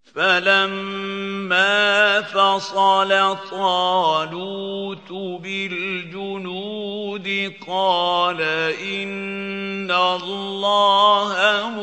فَلَمَّا فَصَلَ طَالُوتُ بِالْجُنُودِ قَالَ إِنَّ اللَّهَ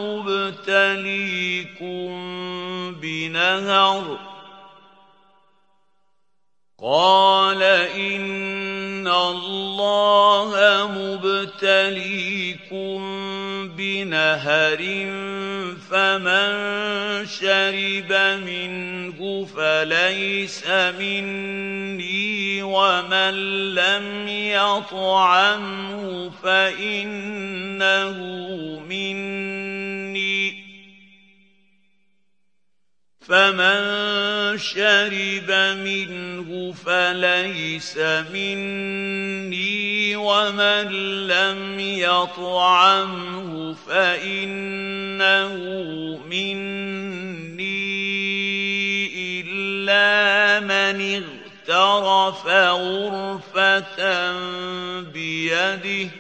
مُبْتَلِيكُم بِنَهَرٍ فَمَن شَرِبَ مِنْهُ فَلَيْسَ مِنِّي وَمَن لَّمْ يَطْعَمْهُ فَإِنَّهُ مِنِّي إِلَّا مَنِ اغْتَرَفَ غُرْفَةً بِيَدِهِ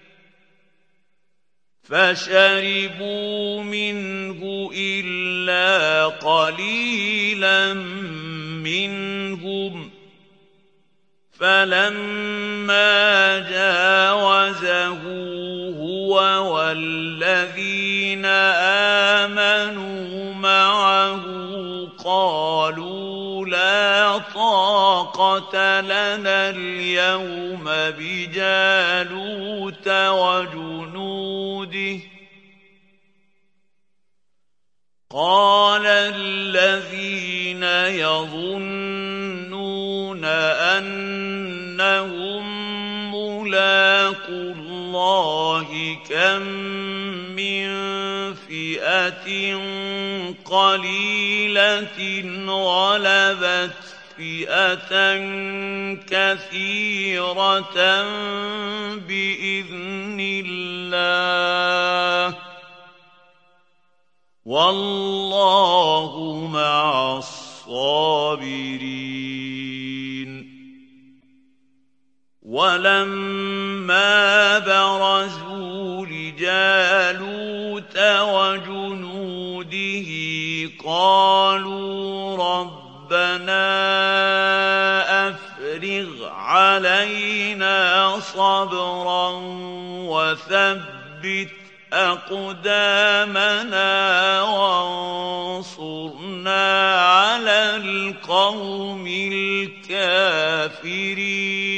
فَشَرِبُوا مِنْهُ إِلَّا قَلِيلًا مِّنْهُمْ فَلَمَّا جَاوَزَهُ هُوَ وَالَّذِينَ آمَنُوا مَعَهُ قَالُوا لَا طَاقَةَ لَنَا الْيَوْمَ بِجَالُوتَ وَجُنُودِهِ قَالَ الَّذِينَ يَظُنُّونَ أَنَّهُم مُّلَاقُو اللَّهِ كَم مِّن فِئَةٍ قَلِيلَةٍ غَلَبَتْ فِئَةً كَثِيرَةً بِإِذْنِ اللَّهِ ۗ وَاللَّهُ مَعَ الصَّابِرِينَ. وَلَمَّا بَرَزُوا لِجَالُوتَ وَجُنُودِهِ قَالُوا رَبَّنَا أَفْرِغْ عَلَيْنَا صَبْرًا وَثَبِّتْ أَقْدَامَنَا وَانصُرْنَا عَلَى الْقَوْمِ الْكَافِرِينَ.